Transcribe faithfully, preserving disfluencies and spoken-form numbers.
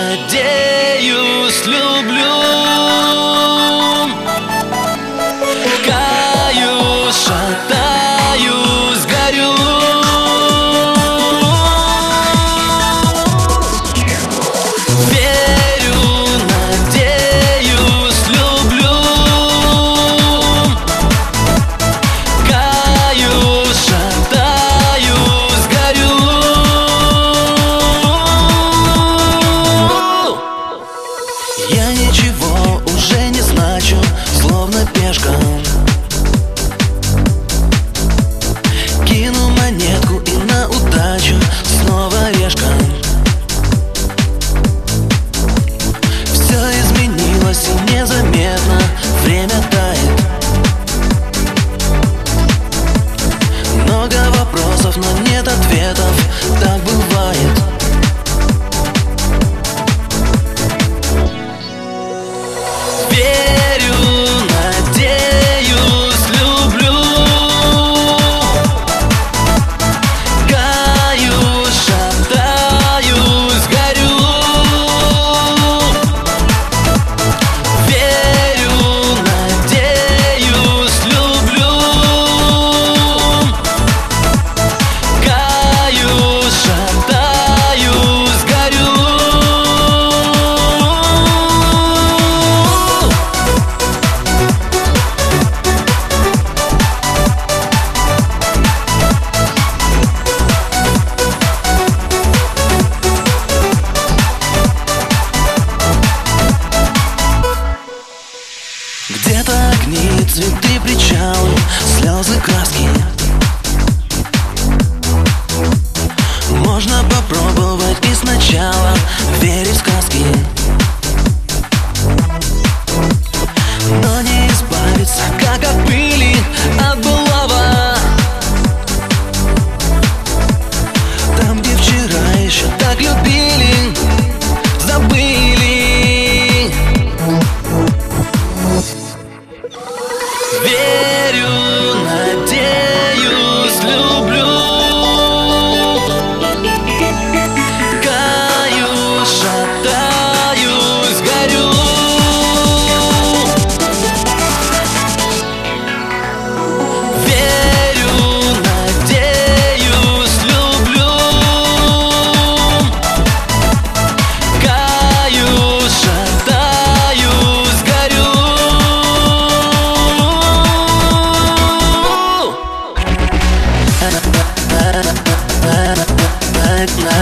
надеюсь, люблю. Каюсь, шатаюсь, горю. Верю, надеюсь, люблю. Каюсь, шатаюсь, горю. Я ничего уже не значу, словно пешка. Кину монетку и на удачу снова решка. Все изменилось и незаметно, время тает. Много вопросов, но нет ответов, так бывает. Верю, надеюсь, люблю. Каюсь, шатаюсь, горю. Верю, надеюсь, люблю. Каюсь, шатаюсь, горю. Где-то огни, цветы, причалы, слезы, краски. Можно попробовать и сначала верить в сказки, но не избавиться, как от пыли, от былого. Там, где вчера еще так любили, забыли. Верю, надеюсь, люблю. Каюсь, шатаюсь, горю. Верю, надеюсь, люблю. Каюсь, шатаюсь, горю. At night.